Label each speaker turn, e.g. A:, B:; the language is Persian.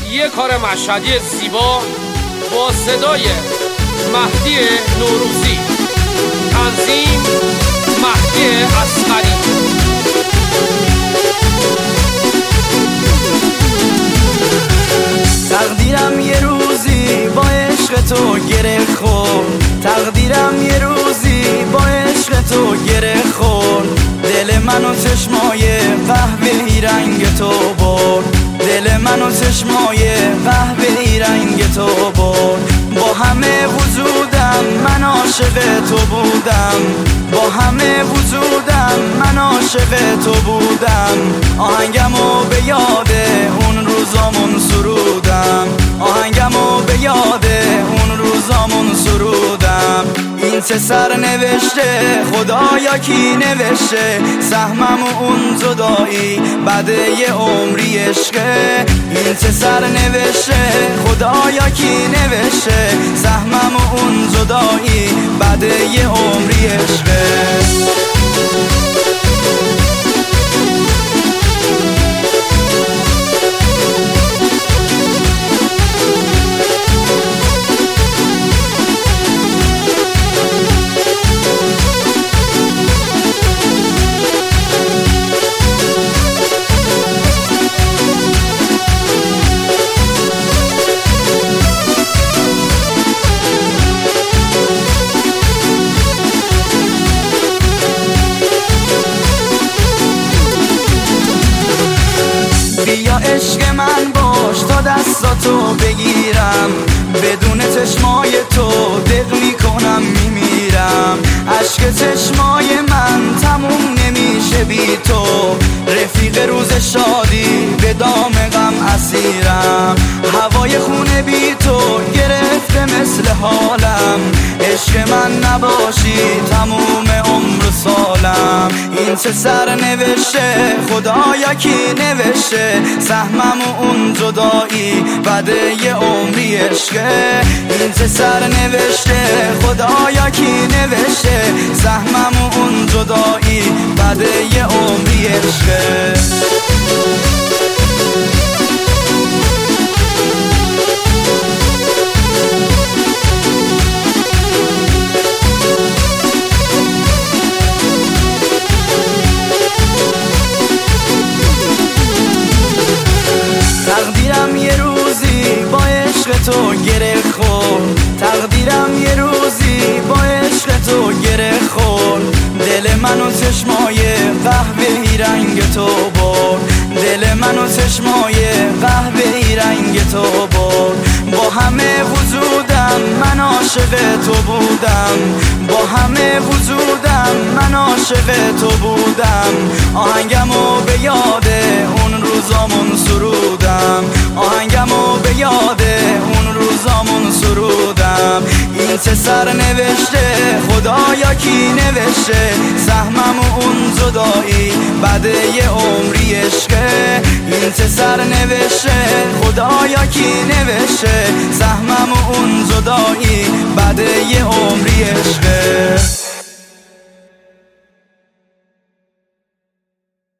A: یه کار مشهدی زیبا با صدای مهدی نوروزی، تنظیم مهدی اصغری.
B: تقدیرم یه روزی با عشق تو گره خورد، تقدیرم یه روزی با عشق تو گره خورد. دل منو چشمای قهوه‌ای رنگ تو برد، دل منو چشمای قهوه‌ای رنگ تو برد. با همه وجودم من عاشق تو بودم، با همه وجودم من عاشق تو بودم. آهنگمو به یاد اون روزامون سرودم، آهنگمو به یاد اون روزامون سرودم. این چه سر نوشته خدایا کی نوشته، سهمم و اون جدایی بعد یه عمری عشقه. این چه سر نوشته خدایا کی نوشته، سهمم و اون جدایی بعد یه عمری عشقه. بیا عشق من باش تا دستاتو بگیرم، بدون چشمای تو دق میکنم میمیرم. عشق چشمای من تموم نمیشه بی تو، رفیق روز شادی به دام غم اسیرم. هوای خونه بی تو گرفته مثل حالم، عشق من نباشی تموم عمر سالم. این چه سر نوشته خدایا کی نوشته، سهمم و اون جدایی بعد یه عمری عشقه. این چه سر نوشته خدایا کی نوشته، سهمم و اون جدایی بعد یه عمری عشقه. تقدیرم یه روزی با عشق تو گره خورد، تقدیرم یه روزی با عشق تو گره خورد. دل منو چشمای قهوه‌ای رنگ تو برد، دل منو چشمای قهوه‌ای رنگ تو برد. با همه وجودم من عاشق تو بودم، با همه وجودم من عاشق تو بودم. آهنگمو به یاد اون روزامون سرودم، آهنگمو به یاد اون روزامون سرودم. این چه سر نوشته خدایا کی نوشته، سهمم و اون جدایی بعد یه عمری عشقه. این چه سر نوشته خدایا کی نوشته، سهمم و اون جدایی بعد یه عمری عشقه.